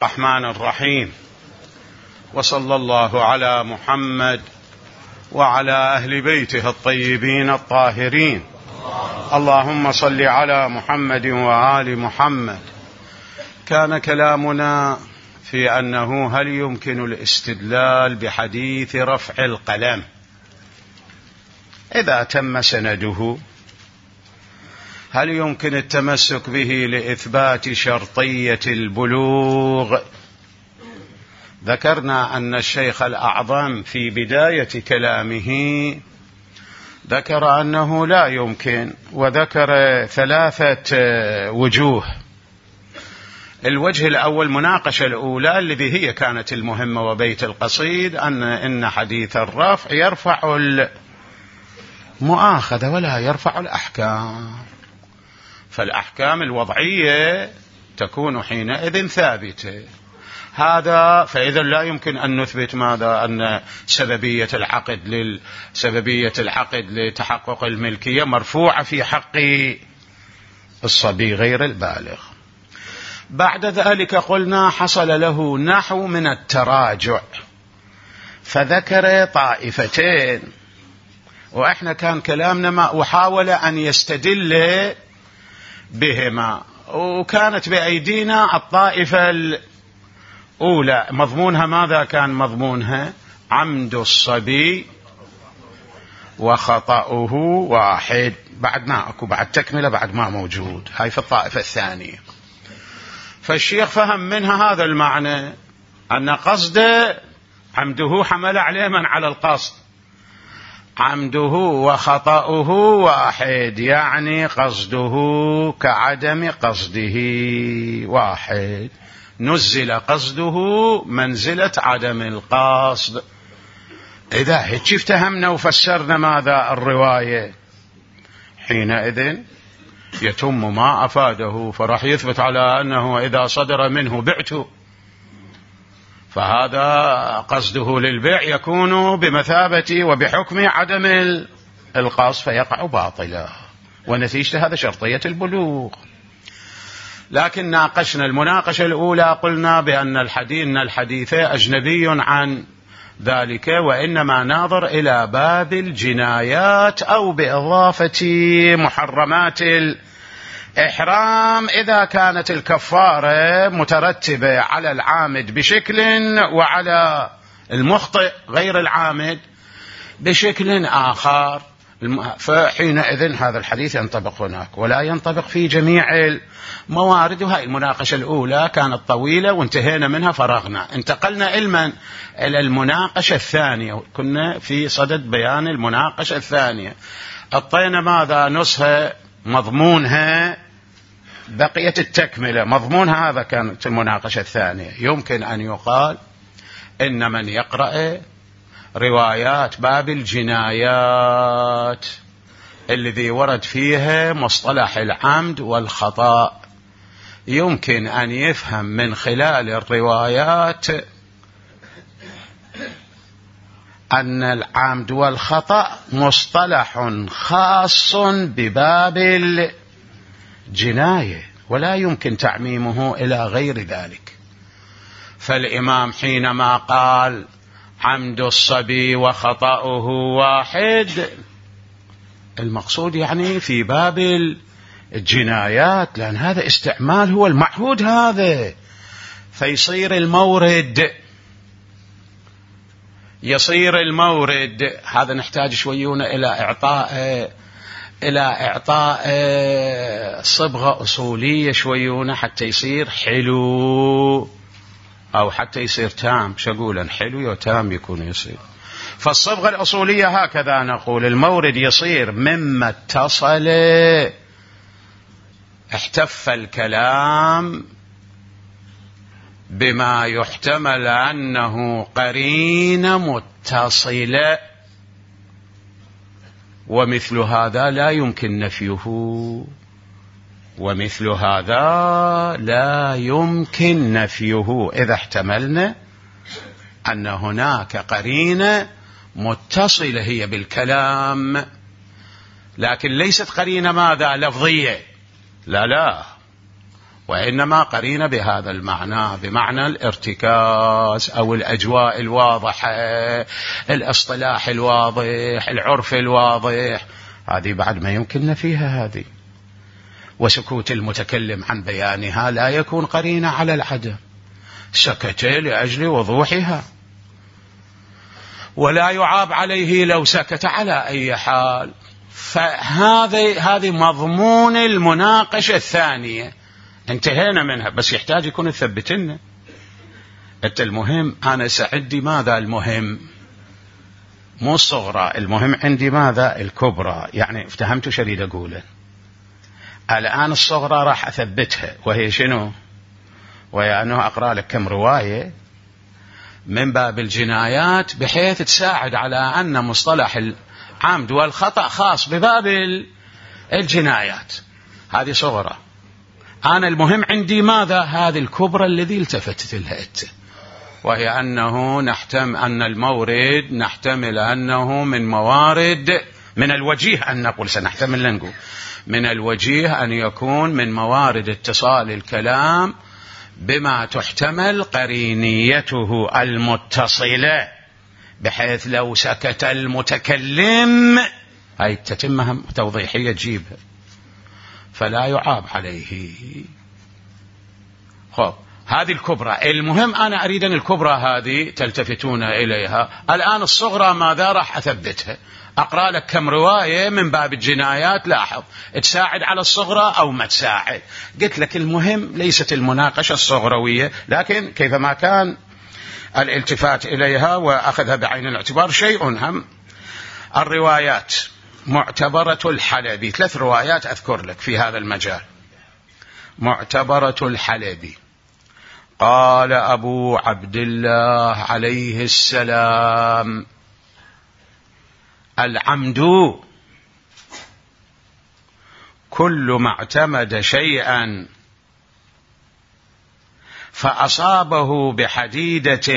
الرحمن الرحيم، وصلى الله على محمد وعلى أهل بيته الطيبين الطاهرين. اللهم صل على محمد وآل محمد. كان كلامنا في أنه هل يمكن الاستدلال بحديث رفع القلم إذا تم سنده؟ هل يمكن التمسك به لإثبات شرطية البلوغ؟ ذكرنا أن الشيخ الأعظم في بداية كلامه ذكر أنه لا يمكن، وذكر 3 وجوه. الوجه الأول، مناقشة الأولى الذي هي كانت المهمة وبيت القصيد، إن حديث الرفع يرفع المؤاخذة ولا يرفع الأحكام، فالأحكام الوضعية تكون حينئذ ثابتة. هذا فإذا لا يمكن أن نثبت ماذا؟ أن سببية العقد لتحقق الملكية مرفوعة في حق الصبي غير البالغ. بعد ذلك قلنا حصل له نحو من التراجع، فذكر طائفتين، وإحنا كان كلامنا ما وحاول أن يستدل بهما، وكانت بأيدينا الطائفة الأولى مضمونها ماذا كان؟ مضمونها عمد الصبي وخطأه واحد. بعد ما أكو بعد تكملة، بعد ما موجود، هاي في الطائفة الثانية. فالشيخ فهم منها هذا المعنى، أن قصد عمده حمل عليه من على القصد، عمده وخطأه واحد، يعني قصده كعدم قصده واحد، نزل قصده منزلة عدم القصد. إذا هيك افتهمنا وفسرنا ماذا الرواية، حينئذ يتم ما أفاده، فراح يثبت على أنه إذا صدر منه بعته، فهذا قصده للبيع يكون بمثابة وبحكم عدم القصد، فيقع باطلا، ونتيجة هذا شرطية البلوغ. لكن ناقشنا المناقشة الأولى، قلنا بأن الحديث أجنبي عن ذلك، وإنما ناظر إلى باب الجنايات أو بإضافة محرمات الإحرام إذا كانت الكفارة مترتبة على العامد بشكل وعلى المخطئ غير العامد بشكل آخر، فحينئذ هذا الحديث ينطبق هناك ولا ينطبق في جميع الموارد. وهي المناقشة الأولى كانت طويلة وانتهينا منها، فرغنا، انتقلنا إلى المناقشة الثانية. كنا في صدد بيان المناقشة الثانية، أعطينا ماذا؟ نسخة مضمونها بقية التكملة، مضمونها هذا كانت المناقشة الثانية. يمكن أن يقال إن من يقرأ روايات باب الجنايات الذي ورد فيها مصطلح العمد والخطأ يمكن أن يفهم من خلال الروايات أن العمد والخطأ مصطلح خاص بباب الجناية، ولا يمكن تعميمه إلى غير ذلك. فالإمام حينما قال عمد الصبي وخطأه واحد، المقصود يعني في باب الجنايات، لأن هذا استعمال هو المعهود هذا، فيصير المورد هذا نحتاج شويون إلى إعطاء صبغة أصولية شويون حتى يصير حلو، أو حتى يصير تام. شقولا حلو وتام يكون يصير. فالصبغة الأصولية هكذا نقول، المورد يصير مما اتصل احتف الكلام بما يحتمل أنه قرين متصلة، ومثل هذا لا يمكن نفيه، ومثل هذا لا يمكن نفيه إذا احتملنا أن هناك قرينة متصلة هي بالكلام، لكن ليست قرينة ماذا؟ لفظية، لا، وإنما قرينة بهذا المعنى، بمعنى الارتكاز أو الأجواء الواضحة، الاصطلاح الواضح، العرف الواضح، هذه بعد ما يمكننا فيها هذه. وسكوت المتكلم عن بيانها لا يكون قرينة على العدم، سكت لأجل وضوحها، ولا يعاب عليه لو سكت على أي حال. فهذه مضمون المناقشة الثانية، انتهينا منها، بس يحتاج يكون يثبتنا. أنت المهم أنا سعدي ماذا المهم؟ مو الصغرى، المهم عندي ماذا الكبرى. يعني افتهمتوا شو أريد أقوله؟ الآن الصغرى راح أثبتها، وهي شنو؟ وهي أنه أقرأ لك كم رواية من باب الجنايات بحيث تساعد على أن مصطلح العمد والخطأ خاص بباب الجنايات. هذه صغرى. أنا المهم عندي ماذا؟ هذه الكبرى الذي التفتت لها أنت، وهي أنه أن المورد نحتمل أنه من موارد، من الوجيه أن نقول، سنحتمل لنقول من الوجيه أن يكون من موارد اتصال الكلام بما تحتمل قرينيته المتصلة، بحيث لو سكت المتكلم هاي تتمة توضيحية تجيبها فلا يعاب عليه. خب هذه الكبرى. المهم أنا أريد أن الكبرى هذه تلتفتون إليها. الآن الصغرى ماذا راح أثبتها؟ أقرأ لك كم رواية من باب الجنايات، لاحظ تساعد على الصغرى أو ما تساعد. قلت لك المهم ليست المناقشة الصغروية، لكن كيفما كان الالتفات إليها وأخذها بعين الاعتبار شيء هم. الروايات معتبرة الحلبي، 3 روايات أذكر لك في هذا المجال. معتبرة الحلبي قال أبو عبد الله عليه السلام: العمد كل ما اعتمد شيئا فأصابه بحديدة،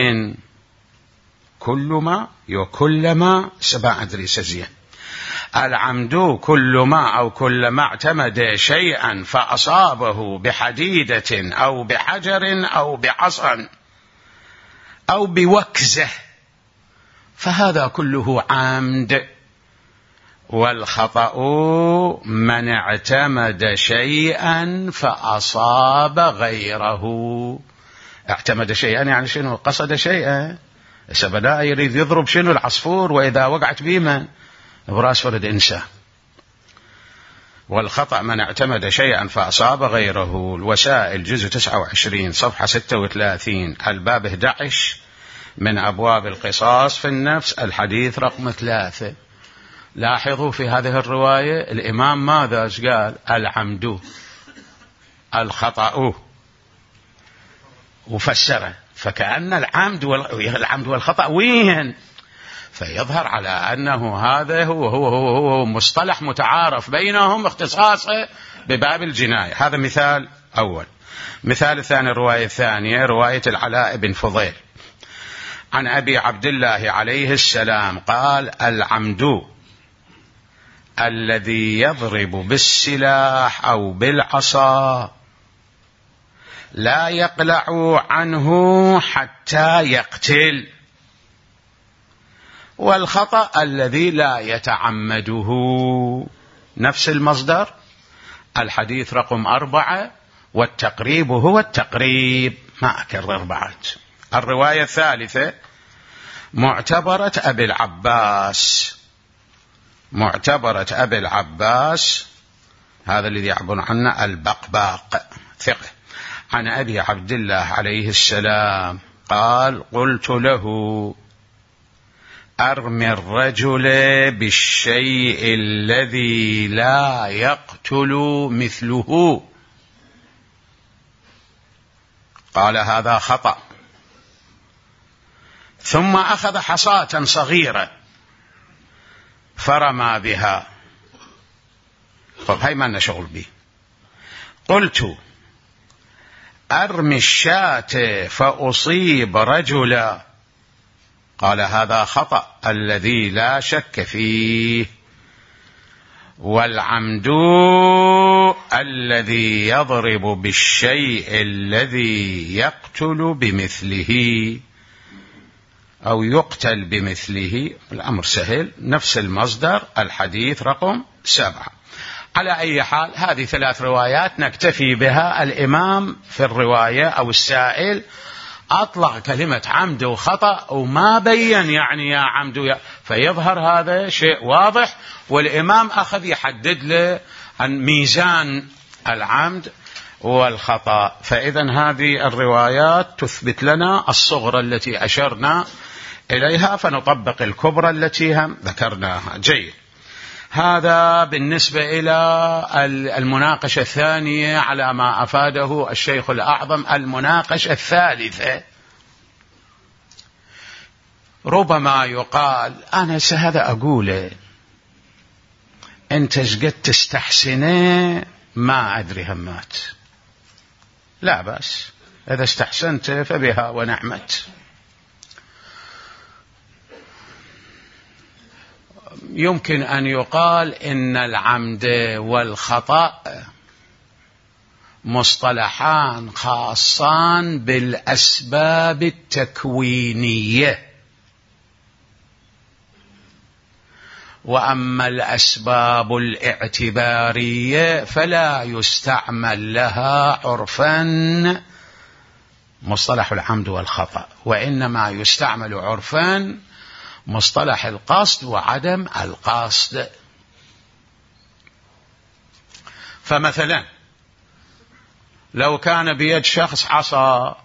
كلما سبع أدري سزيا. العمد كل ما اعتمد شيئا فأصابه بحديدة أو بحجر أو بعصا أو بوكزة فهذا كله عمد. والخطأ من اعتمد شيئا فأصاب غيره. اعتمد شيئا يعني شنو؟ قصد شيئا، بدأ يريد يضرب شنو؟ العصفور، وإذا وقعت بيمن براس ولد إنسان. والخطأ من اعتمد شيئا فأصاب غيره. الوسائل جزء 29 صفحة 36 الباب 11 من أبواب القصاص في النفس الحديث رقم 3. لاحظوا في هذه الرواية الإمام ماذا قال؟ العمد، الخطأ، وفسره. فكأن العمد والخطأ وين؟ فيظهر على أنه هذا هو مصطلح متعارف بينهم اختصاصه بباب الجناية. هذا مثال أول. مثال الثاني، الرواية الثانية رواية العلاء بن فضيل عن أبي عبد الله عليه السلام قال: العمد الذي يضرب بالسلاح أو بالعصا لا يقلع عنه حتى يقتل، والخطأ الذي لا يتعمده. نفس المصدر، الحديث رقم 4، والتقريب هو التقريب، ما أكرر بعد. الرواية الثالثة معتبرة أبي العباس، معتبرة أبي العباس هذا الذي يعبر عنه البقباق ثقة، عن أبي عبد الله عليه السلام قال: قلت له: أرمي الرجل بالشيء الذي لا يقتل مثله. قال: هذا خطأ. ثم أخذ حصاة صغيرة فرمى بها. طب هاي ما لنا شغل به. قلت: أرمي الشاة فأصيب رجلا. قال: هذا خطأ الذي لا شك فيه. والعمد الذي يضرب بالشيء الذي يقتل بمثله أو يقتل بمثله. الأمر سهل، نفس المصدر الحديث رقم 7. على أي حال هذه 3 روايات نكتفي بها. الإمام في الرواية أو السائل أطلق كلمة عمد وخطأ وما بين يعني يا عمد فيظهر هذا شيء واضح، والإمام أخذ يحدد له عن ميزان العمد والخطأ. فإذا هذه الروايات تثبت لنا الصغرى التي أشرنا إليها، فنطبق الكبرى التي هم ذكرناها. جيد. هذا بالنسبة إلى المناقشة الثانية على ما أفاده الشيخ الأعظم. المناقشة الثالثة ربما يقال أنا هذا أقوله أنت شقد تستحسنه ما أدري همات. لا بأس، إذا استحسنت فبها ونعمت. يمكن أن يقال إن العمد والخطأ مصطلحان خاصان بالأسباب التكوينية، وأما الأسباب الاعتبارية فلا يستعمل لها عرفا مصطلح العمد والخطأ، وإنما يستعمل عرفا مصطلح القصد وعدم القصد. فمثلا لو كان بيد شخص عصا،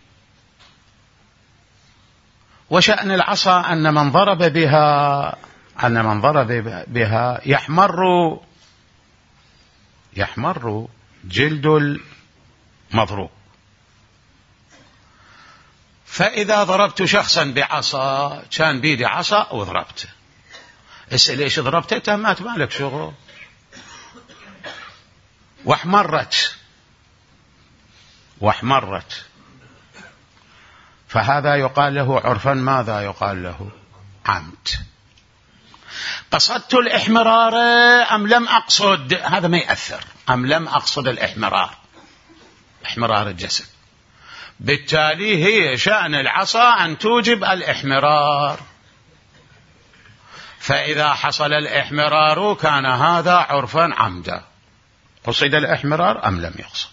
وشأن العصا أن من ضرب بها يحمر جلد المضروب. فإذا ضربت شخصا بعصا، كان بيدي عصا وضربته، اسأل ليش ضربته؟ تهمات مالك شغل، واحمرت. فهذا يقال له عرفا ماذا يقال له؟ عمد. قصدت الإحمرار أم لم أقصد؟ هذا ما يأثر. أم لم أقصد الإحمرار، إحمرار الجسد، بالتالي هي شأن العصا أن توجب الإحمرار. فإذا حصل الإحمرار كان هذا عرفا عمدا. قصد الإحمرار أم لم يقصد؟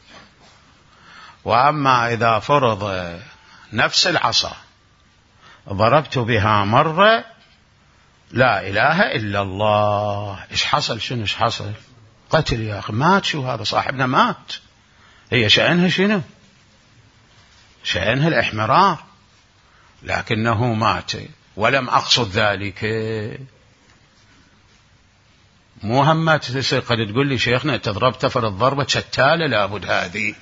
وأما إذا فرض نفس العصا ضربت بها مرة، لا إله إلا الله، إيش حصل؟ شنو إيش حصل؟ قتل يا أخي، مات. شو هذا؟ صاحبنا مات. هي شأنها شنو؟ شأنها الإحمرار، لكنه مات ولم أقصد ذلك. مو همات قد تقول لي شيخنا تضربت فرض ضربة شتالة لابد هذه.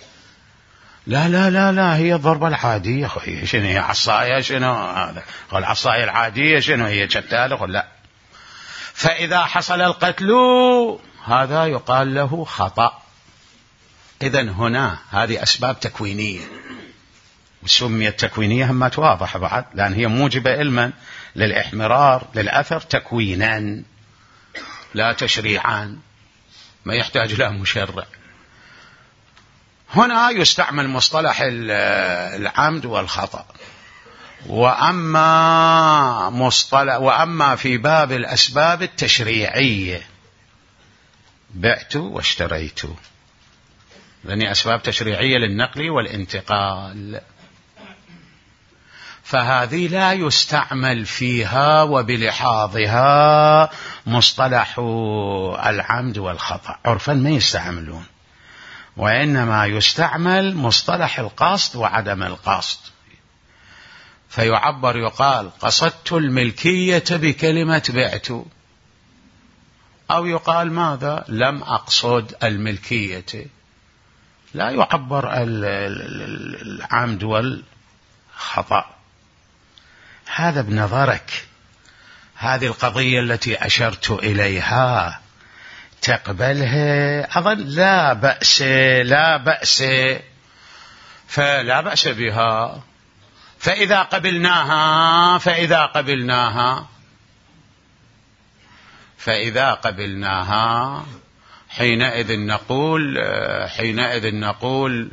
لا هي الضربة العادية. أخي شنو هي؟ عصاية؟ شنو هذا؟ قال العصاية العادية شنو هي؟ شتالة؟ قل لا. فإذا حصل القتل هذا يقال له خطأ. إذن هنا هذه أسباب تكوينية، وسميت تكوينية همات واضحة بعد، لأن هي موجبة علما للإحمرار للأثر تكوينا لا تشريعا، ما يحتاج له مشرع. هنا يستعمل مصطلح العمد والخطأ. وأما في باب الأسباب التشريعية، بعت واشتريت، لأن أسباب تشريعية للنقل والانتقال، فهذه لا يستعمل فيها وبلحاظها مصطلح العمد والخطأ، عرفا ما يستعملون، وإنما يستعمل مصطلح القصد وعدم القصد. فيعبر يقال قصدت الملكية بكلمة بعت، أو يقال ماذا؟ لم أقصد الملكية. لا يعبر العمد والخطأ. هذا بنظرك هذه القضية التي أشرت إليها تقبلها؟ أظن لا بأس فلا بأس بها. فإذا قبلناها حينئذ نقول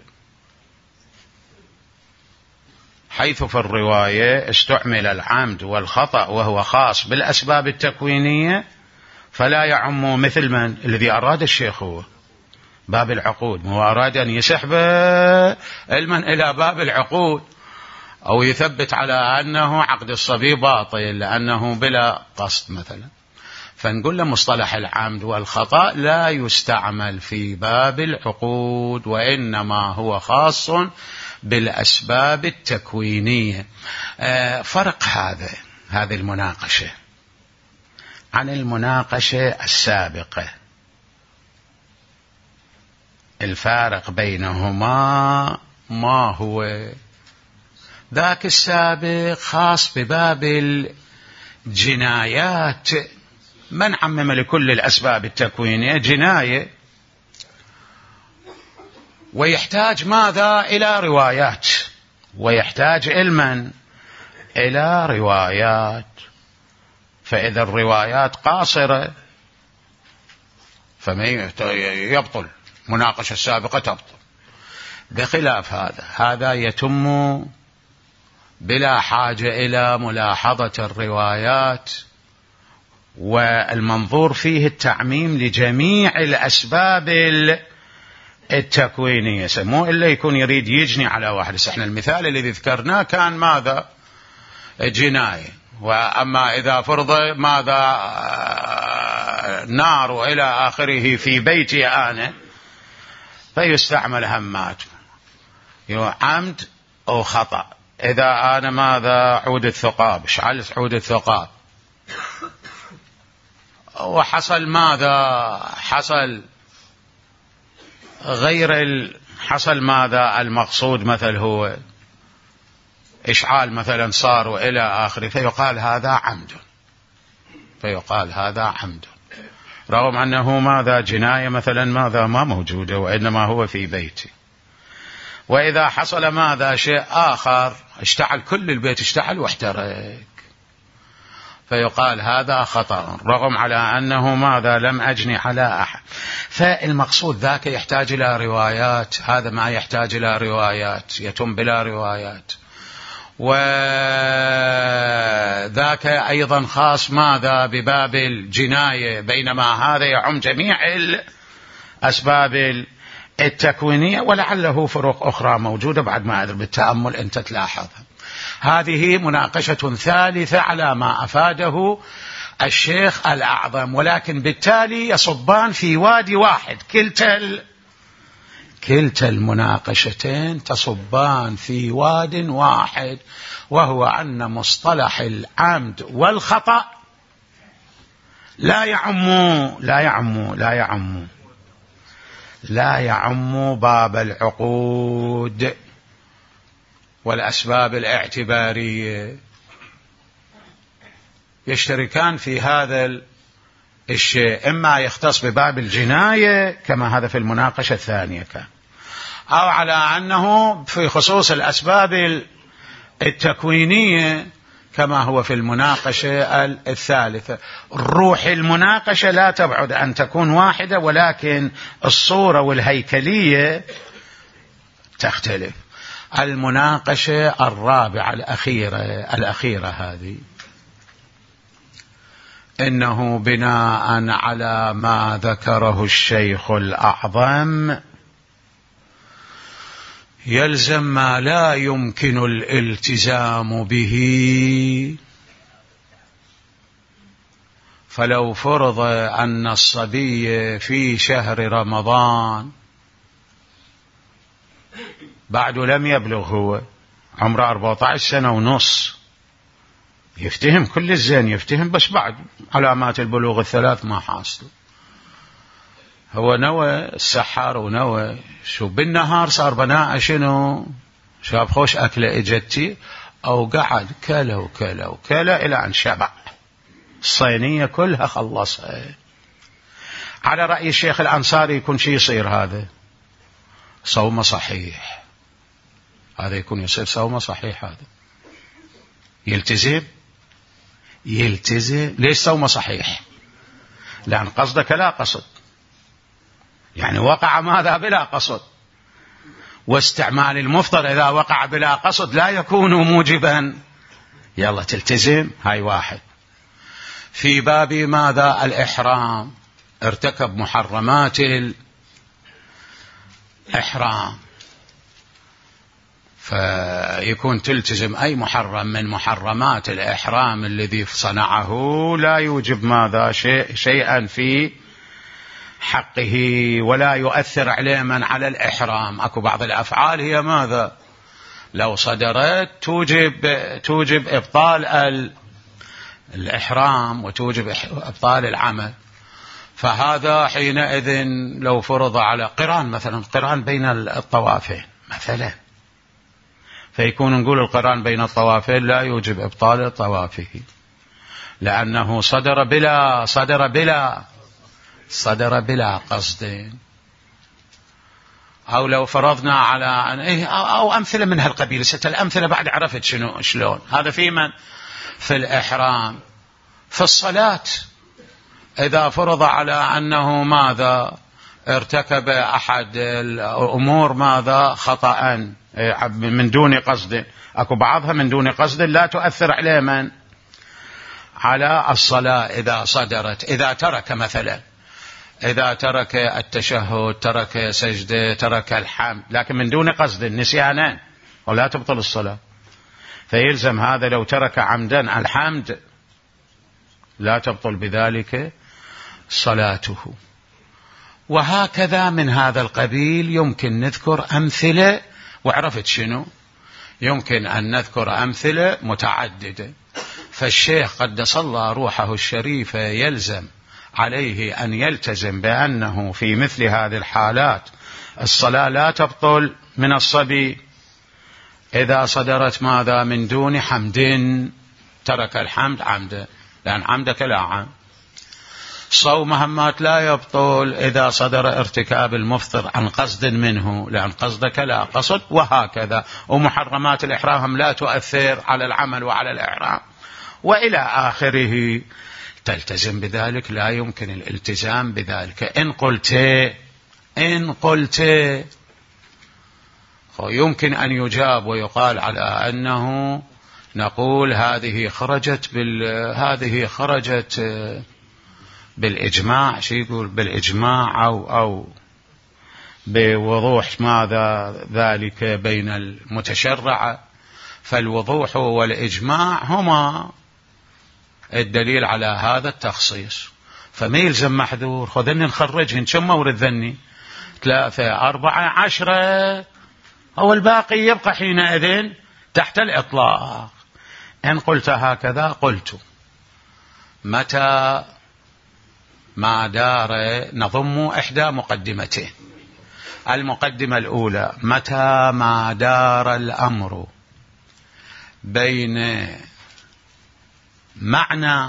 حيث في الرواية استعمل العمد والخطأ وهو خاص بالأسباب التكوينية فلا يعم مثل من الذي أراد الشيخ هو باب العقود، هو أراد أن يسحب علما إلى باب العقود أو يثبت على أنه عقد الصبي باطل لأنه بلا قصد مثلا. فنقول له مصطلح العمد والخطأ لا يستعمل في باب العقود، وإنما هو خاص بالأسباب التكوينية. فرق هذه المناقشة عن المناقشة السابقة. الفارق بينهما ما هو؟ ذاك السابق خاص بباب الجنايات، من عمم لكل الأسباب التكوينية جناية، ويحتاج ماذا؟ إلى روايات، ويحتاج علما إلى روايات. فإذا الروايات قاصرة فما يبطل، مناقشة السابقة تبطل. بخلاف هذا يتم بلا حاجة إلى ملاحظة الروايات، والمنظور فيه التعميم لجميع الأسباب التكوينية، مو إلا يكون يريد يجني على واحد. احنا المثال الذي ذكرناه كان ماذا؟ جناية. وأما إذا فرض ماذا؟ نار وإلى آخره في بيتي أنا، فيستعمل همات عمد أو خطأ. إذا أنا ماذا؟ عود الثقاب، شعلت عود الثقاب وحصل ماذا؟ حصل حصل ماذا؟ المقصود مثل هو إشعال مثلا صار وإلى آخره، فيقال هذا عمد، رغم أنه ماذا؟ جناية مثلا ماذا؟ ما موجودة، وإنما هو في بيتي. وإذا حصل ماذا؟ شيء آخر، اشتعل كل البيت، اشتعل واحترق، فيقال هذا خطأ، رغم على أنه ماذا؟ لم أجني على أحد. فالمقصود ذاك يحتاج إلى روايات، هذا ما يحتاج إلى روايات، يتم بلا روايات. وذاك أيضا خاص ماذا؟ بباب الجناية، بينما هذا يعم جميع الأسباب التكوينية، ولعله فروق أخرى موجودة بعد ما أدري بالتأمل أنت تلاحظها. هذه مناقشة ثالثة على ما أفاده الشيخ الأعظم، ولكن بالتالي يصبان في وادي واحد، كلتا المناقشتين تصبان في واد واحد، وهو أن مصطلح العمد والخطأ لا يعم باب العقود والأسباب الاعتبارية، يشتركان في هذا الشيء، إما يختص بباب الجناية كما هذا في المناقشة الثانية كان، أو على أنه في خصوص الأسباب التكوينية كما هو في المناقشة الثالثة. روح المناقشة لا تبعد أن تكون واحدة، ولكن الصورة والهيكلية تختلف. المناقشة الرابعة الأخيرة هذه، إنه بناء على ما ذكره الشيخ الأعظم يلزم ما لا يمكن الالتزام به. فلو فرض أن الصبي في شهر رمضان بعد لم يبلغ، هو عمره 14 سنة ونص، يفتهم كل الزين، يفتهم بس بعد علامات البلوغ الثلاث ما حاصل، هو نوى السحر ونوى شو بالنهار صار بناء شنو؟ شاب خوش أكله إجتي، أو قعد كلا وكلا وكلا إلى أن شبع، الصينية كلها خلصها. على رأي الشيخ الأنصاري يكون شي يصير هذا صوم صحيح، هذا يكون يصير صوم صحيح، هذا يلتزم. ليش صوم صحيح؟ لأن قصدك لا قصد، يعني وقع ماذا بلا قصد، واستعمال المفطر إذا وقع بلا قصد لا يكون موجبا، يلا تلتزم. هاي واحد. في باب ماذا الإحرام، ارتكب محرمات الإحرام، فيكون تلتزم أي محرم من محرمات الإحرام الذي صنعه لا يوجب ماذا شيئا في حقه ولا يؤثر عليه من على الإحرام. أكو بعض الأفعال هي ماذا لو صدرت توجب إبطال الإحرام وتوجب إبطال العمل، فهذا حينئذ لو فرض على قران مثلا، قران بين الطوافين مثلا، فيكون نقول القران بين الطوافين لا يوجب إبطال طوافه لأنه صدر بلا قصد. أو لو فرضنا على أو أمثلة من هالقبيل. ست الأمثلة بعد عرفت شلون هذا في من في الإحرام. في الصلاة إذا فرض على أنه ماذا ارتكب أحد الأمور ماذا خطأ من دون قصد، أكو بعضها من دون قصد لا تؤثر عليه من على الصلاة إذا صدرت. إذا ترك مثلا، إذا ترك التشهد، ترك سجدة، ترك الحمد، لكن من دون قصد نسيانا ولا تبطل الصلاة، فيلزم هذا لو ترك عمدا الحمد لا تبطل بذلك صلاته. وهكذا من هذا القبيل يمكن نذكر أمثلة، وعرفت شنو يمكن أن نذكر أمثلة متعددة. فالشيخ قدس الله روحه الشريفة يلزم عليه أن يلتزم بأنه في مثل هذه الحالات الصلاة لا تبطل من الصبي إذا صدرت ماذا من دون حمد، ترك الحمد عمدا، لأن عمدك لا عام. صوم مهمات لا يبطل إذا صدر ارتكاب المفطر عن قصد منه، لأن قصدك لا قصد. وهكذا. ومحرمات الإحرام لا تؤثر على العمل وعلى الإحرام وإلى آخره. تلتزم بذلك، لا يمكن الالتزام بذلك. إن قلت يمكن أن يجاب ويقال على أنه نقول هذه خرجت بالإجماع. شو يقول بالإجماع أو بوضوح ماذا ذلك بين المتشرع. فالوضوح والإجماع هما الدليل على هذا التخصيص، فما يلزم محذور. خذني نخرجهن كم مورد ذني 3 4 10 أو الباقي يبقى حينئذ تحت الإطلاق. إن قلت هكذا قلت متى ما دار نضم إحدى مقدمتين. المقدمة الأولى متى ما دار الأمر بين معنى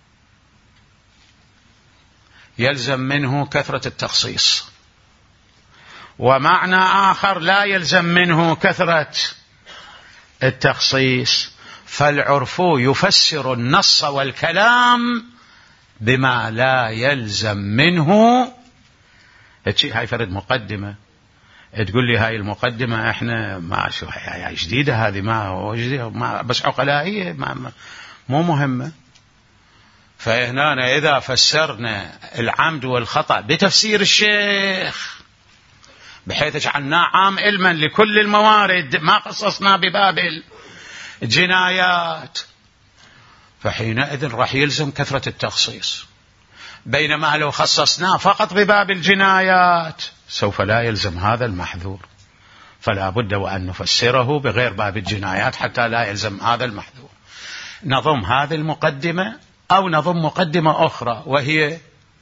يلزم منه كثرة التخصيص ومعنى آخر لا يلزم منه كثرة التخصيص، فالعرف يفسر النص والكلام بما لا يلزم منه. هاي فرد مقدمة. تقول لي هاي المقدمة احنا ما شو هاي جديدة، هذه ما جديدة، ما بس عقلائية مو مهمة. فهنا إذا فسرنا العمد والخطأ بتفسير الشيخ بحيث جعلناه عام علما لكل الموارد، ما قصصنا بباب الجنايات، فحينئذ راح يلزم كثرة التخصيص. بينما لو خصصناه فقط بباب الجنايات سوف لا يلزم هذا المحذور، فلا بد وأن نفسره بغير باب الجنايات حتى لا يلزم هذا المحذور. نضم هذه المقدمة أو نضم مقدمة أخرى، وهي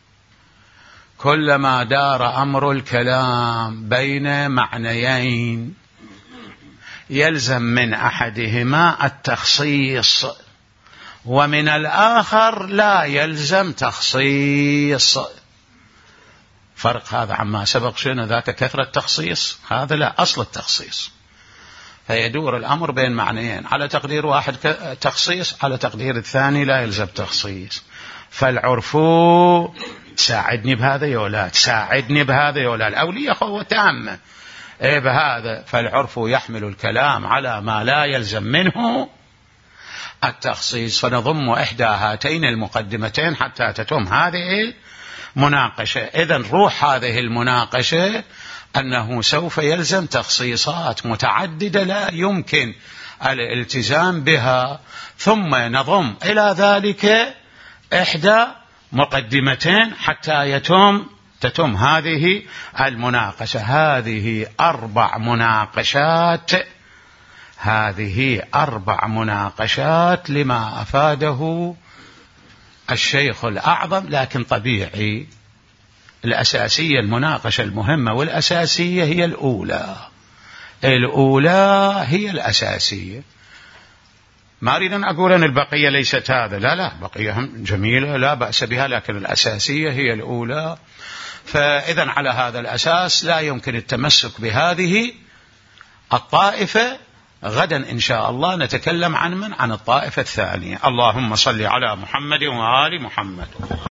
كلما دار أمر الكلام بين معنيين يلزم من أحدهما التخصيص ومن الآخر لا يلزم تخصيص. فرق هذا عما سبق. شنو ذاك كثرة التخصيص، هذا لا أصل التخصيص. فيدور الأمر بين معنيين، على تقدير واحد تخصيص، على تقدير الثاني لا يلزم تخصيص. فالعرف ساعدني بهذا يا أولاد، ساعدني بهذا يا أولاد. الأولية قوة تامة بهذا. فالعرف يحمل الكلام على ما لا يلزم منه التخصيص. فنضم إحدى هاتين المقدمتين حتى تتم هذه المناقشة. إذن روح هذه المناقشة أنه سوف يلزم تخصيصات متعددة لا يمكن الالتزام بها، ثم نضم إلى ذلك إحدى مقدمتين حتى تتم هذه المناقشة. هذه 4 مناقشات، هذه 4 مناقشات لما أفاده الشيخ الأعظم. لكن طبيعي الأساسية، المناقشة المهمة والأساسية هي الأولى هي الأساسية. ما أريد أن أقول أن البقية ليست هذا، لا، بقية جميلة لا بأس بها، لكن الأساسية هي الأولى. فإذا على هذا الأساس لا يمكن التمسك بهذه الطائفة. غدا إن شاء الله نتكلم عن الطائفة الثانية. اللهم صل على محمد وآل محمد.